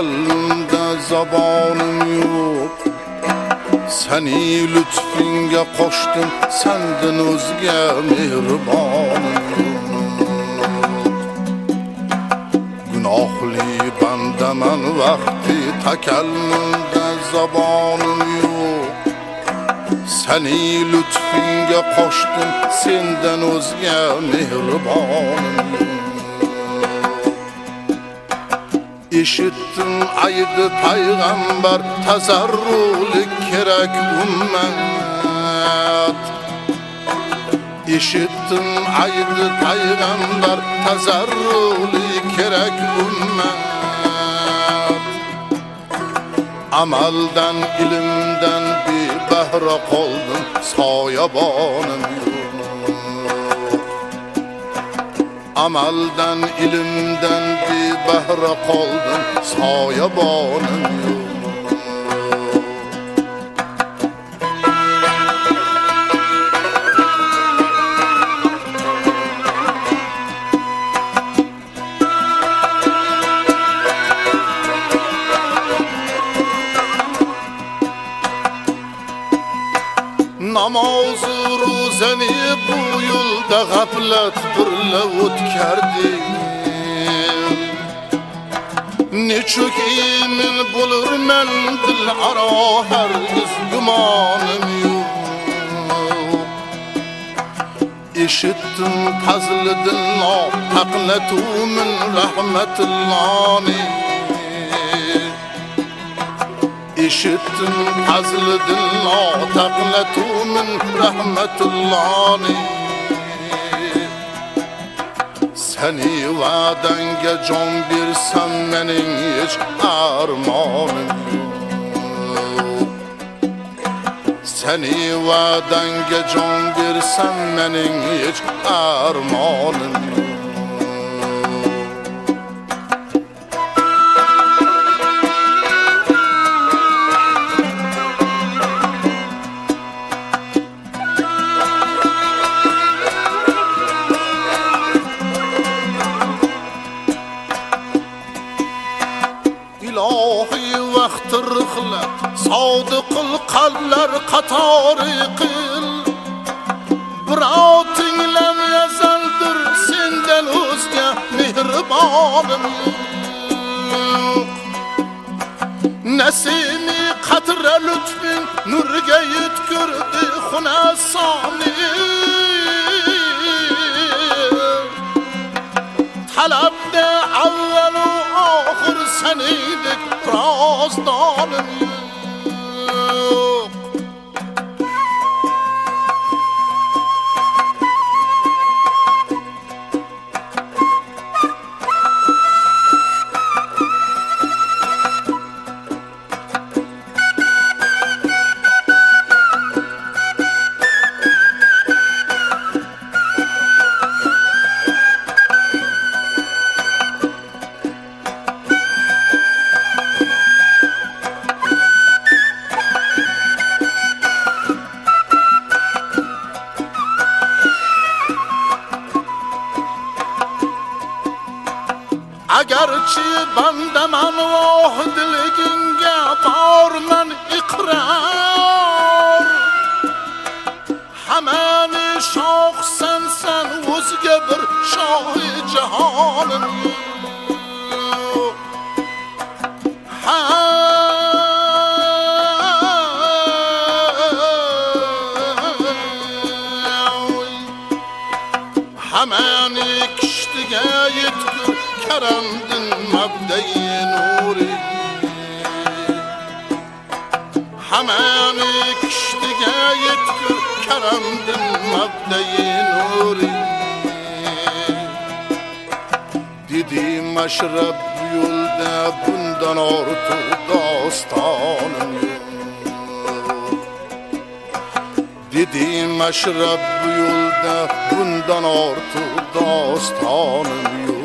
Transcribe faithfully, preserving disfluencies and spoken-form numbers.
takallumda zabonim yo'q. Seni lütfinga qo'shdim, sendan o'zga mehribonim yo'q. Gunohli bandaman, vaqti takallumda zabonim yo'q. Seni lütfinga qo'shdim, sendan o'zga mehribonim yo'q. Eshitdim aydi payg'ambar, tazarrulik kerak ummat. Eshitdim aydi payg'ambar, tazarrulik kerak ummat. Amaldan, ilmdan bebahra qoldim, soyabonim yo'q. Amaldan, ilmdan bebahra qoldim, soyabonim yo'q. Namoz ro'zani bu yo'lda g'aflat birla o'tkardim. Nechuk emin bo'lurman dil aro, hargiz gumonim yo'q. Eshitdim fazli dillo, taqnatu min rahmatulloni. Eshitdim fazli dillo, taqnatu min rahmatulloni. Seni va'danga jon bersam, mening hech armonim yo'q. Seni va'danga jon bersam, mening hech armonim yo'q. İlahi vaqt rixlat, sodiqil qalblar qatori qil. Birotinglam yazaldir, sendan o'zga mehribonim yo'q. Nasimi qatra lutfing nurga yetkirdi xunasoni. Talabda avvalu oxir senedek razdonim yo'q. Agarchi bandaman, vohidligingga borman iqror. Hamani shohsan sen, o'zga bir shohi jahonim yo'q. Hamani kishtiga yetkir karamdin mabdai nuri. Hamani kishtiga yetkir karamdin mabdai nuri. Dedi mashrab yo'lda bundan ortiq dostonim yo'q. Dedi mashrab yo'lda bundan ortiq dostonim yo'q.